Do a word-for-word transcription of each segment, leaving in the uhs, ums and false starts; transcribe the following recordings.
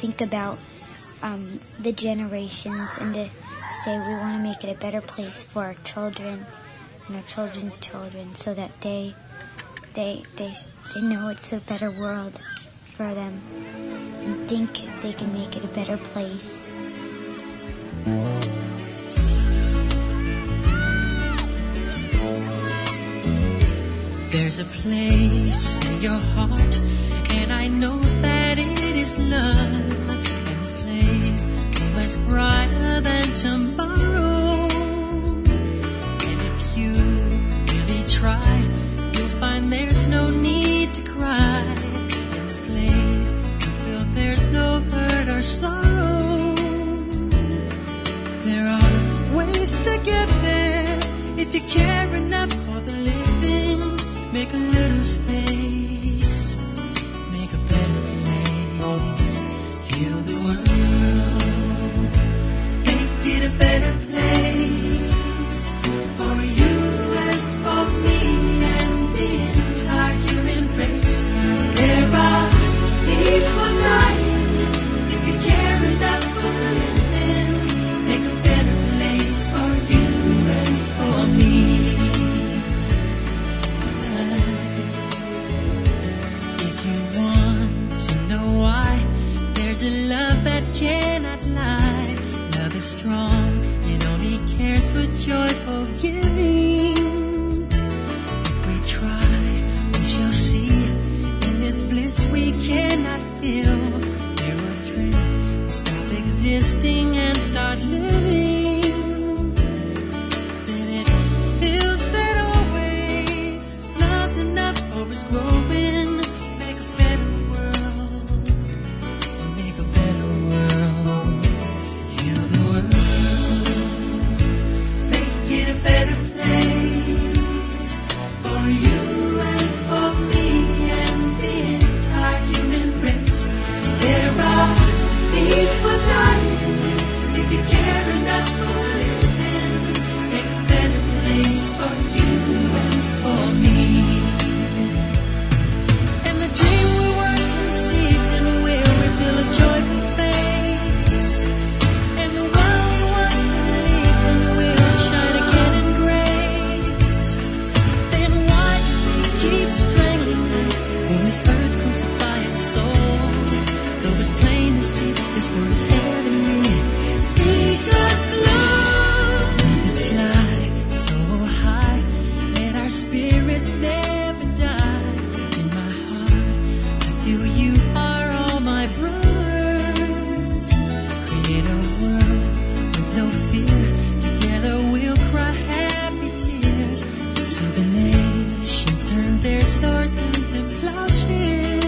think about um, the generations and to say we want to make it a better place for our children and our children's children, so that they they they they know it's a better world for them and think if they can make it a better place. There's a place in your heart, and I know that it is love. And this place is much brighter than tomorrow. And if you really try, you'll find there's no need to cry. In this place, you feel there's no hurt or sorrow. There are ways to get there if you care enough for the living. Make a little space, make a better place, heal the world, make it a better place for you and for me and the entire human race. There are people dying. If you care enough for the living, make a better place for you and for me. There's a love that cannot lie. Love is strong, it only cares for joyful giving. If we try, we shall see. In this bliss we cannot feel. There are dreams, we stop existing and start living. Then it feels that always love's enough, hope is growing. Make a better world. Make a better world, heal the world, make it a better place for you and for me and the entire human race. There are people dying. If you care enough for living, make a better place for you and for me. And the dream we were conceived in will reveal a joyful face, and the one we once believed in will shine again in grace. Then why keep strangling when this earth crucify its soul? Though it's plain to see this world is heavenly, be God's love. Let it fly so high, let our spirits never die. In my heart, I feel you are all my brothers. Create a world with no fear. Together we'll cry happy tears. So the nations turn their swords into plowshares.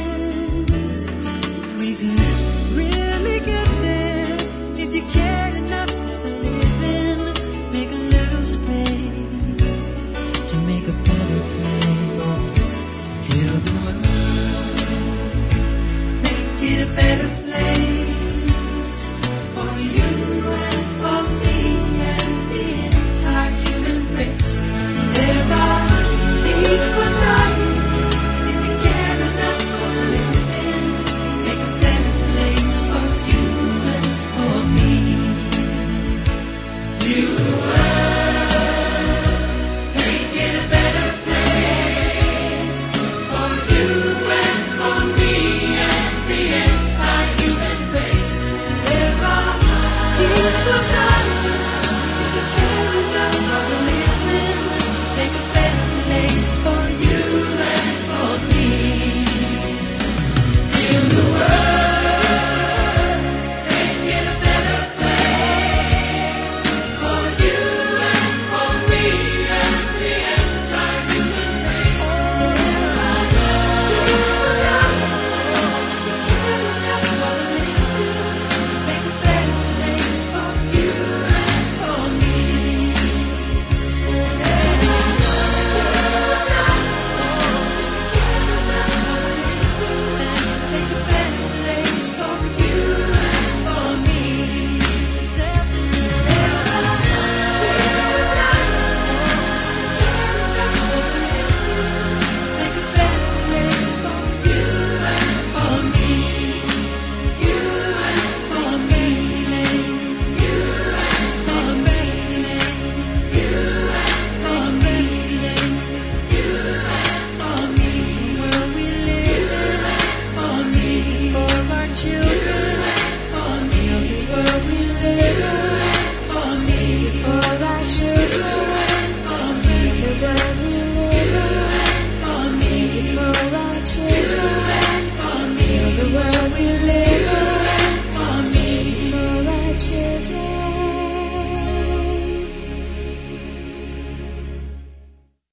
We could really get there if you cared enough for the living. Make a little space to make a better place. Heal the world, make it a better place for you and for me and the entire human race. There are people dying. If you care enough for the living, make a better place for you and for me. Heal the world, make it a better place for you and for me and the entire human race. There are people dying. If you care enough for the living, make a better place for you and for me. Heal the world, make it a better place for you and for me and the entire human race. There are people dying. If you care enough for the living, make a better place for you change.